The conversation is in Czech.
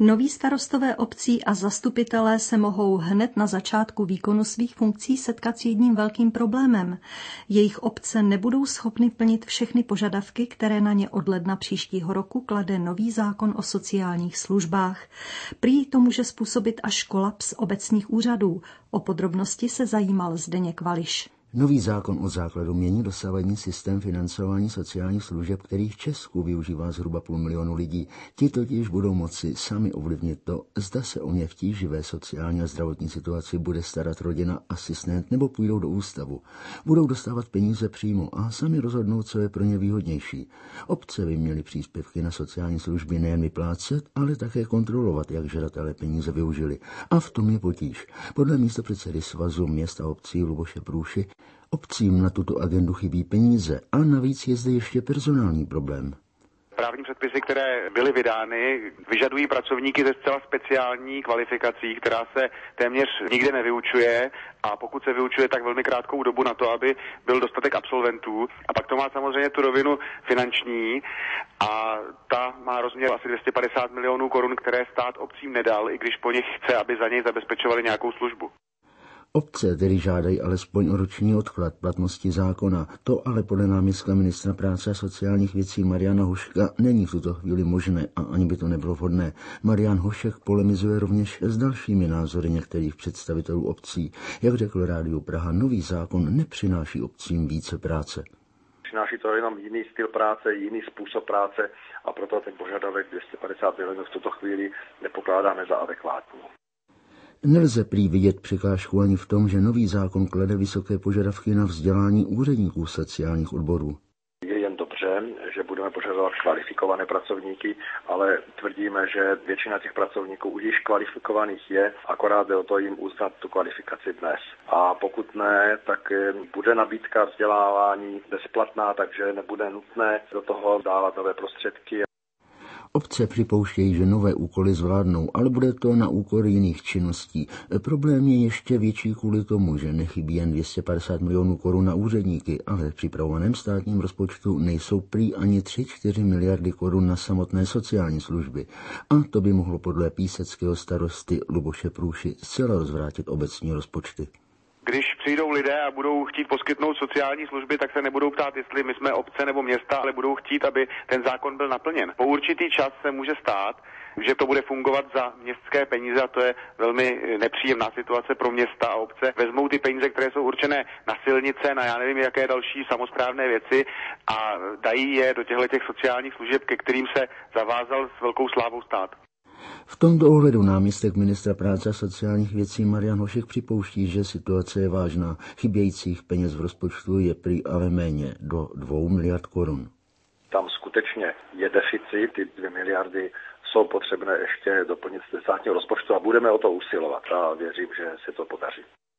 Noví starostové obcí a zastupitelé se mohou hned na začátku výkonu svých funkcí setkat s jedním velkým problémem. Jejich obce nebudou schopny plnit všechny požadavky, které na ně od ledna příštího roku klade nový zákon o sociálních službách. Prý to může způsobit až kolaps obecních úřadů. O podrobnosti se zajímal Zdeněk Vališ. Nový zákon od základu mění dosavadní systém financování sociálních služeb, který v Česku využívá zhruba 500 000 lidí. Ti totiž budou moci sami ovlivnit to, zda se o ně v tíživé sociální a zdravotní situaci bude starat rodina, asistent nebo půjdou do ústavu. Budou dostávat peníze přímo a sami rozhodnou, co je pro ně výhodnější. Obce by měly příspěvky na sociální služby nejen vyplácet, ale také kontrolovat, jak žadatelé peníze využili. A v tom je potíž. Podle místopředsedy Svazu měst a obcí Luboše Průši obcím na tuto agendu chybí peníze a navíc je zde ještě personální problém. Právní předpisy, které byly vydány, vyžadují pracovníky ze zcela speciální kvalifikací, která se téměř nikde nevyučuje a pokud se vyučuje, tak velmi krátkou dobu na to, aby byl dostatek absolventů. A pak to má samozřejmě tu rovinu finanční a ta má rozměr asi 250 milionů korun, které stát obcím nedal, i když po nich chce, aby za něj zabezpečovali nějakou službu. Obce tedy žádají alespoň o roční odklad platnosti zákona. To ale podle náměstka ministra práce a sociálních věcí Mariana Hoška není v tuto chvíli možné a ani by to nebylo vhodné. Marian Hošek polemizuje rovněž s dalšími názory některých představitelů obcí. Jak řekl Rádiu Praha, nový zákon nepřináší obcím více práce. Přináší to jenom jiný styl práce, jiný způsob práce a proto ten požadavek 250 milionů v tuto chvíli nepokládáme za adekvátní. Nelze prý vidět překážku ani v tom, že nový zákon klade vysoké požadavky na vzdělání úředníků sociálních odborů. Je jen dobře, že budeme požadovat kvalifikované pracovníky, ale tvrdíme, že většina těch pracovníků už již kvalifikovaných je, akorát jde o to jim uznat tu kvalifikaci dnes. A pokud ne, tak bude nabídka vzdělávání bezplatná, takže nebude nutné do toho dávat nové prostředky. Obce připouštějí, že nové úkoly zvládnou, ale bude to na úkor jiných činností. Problém je ještě větší kvůli tomu, že nechybí jen 250 milionů korun na úředníky, ale v připravovaném státním rozpočtu nejsou prý ani 3-4 miliardy korun na samotné sociální služby. A to by mohlo podle píseckého starosty Luboše Průši zcela rozvrátit obecní rozpočty. Když přijdou lidé a budou chtít poskytnout sociální služby, tak se nebudou ptát, jestli my jsme obce nebo města, ale budou chtít, aby ten zákon byl naplněn. Po určitý čas se může stát, že to bude fungovat za městské peníze a to je velmi nepříjemná situace pro města a obce. Vezmou ty peníze, které jsou určené na silnice, na já nevím jaké další samosprávné věci a dají je do těch sociálních služeb, ke kterým se zavázal s velkou slávou stát. V tomto ohledu náměstek ministra práce a sociálních věcí Marian Hošek připouští, že situace je vážná. Chybějících peněz v rozpočtu je prý ale méně, do 2 miliard korun. Tam skutečně je deficit, ty 2 miliardy jsou potřebné ještě doplnit z státního rozpočtu a budeme o to usilovat a věřím, že se to podaří.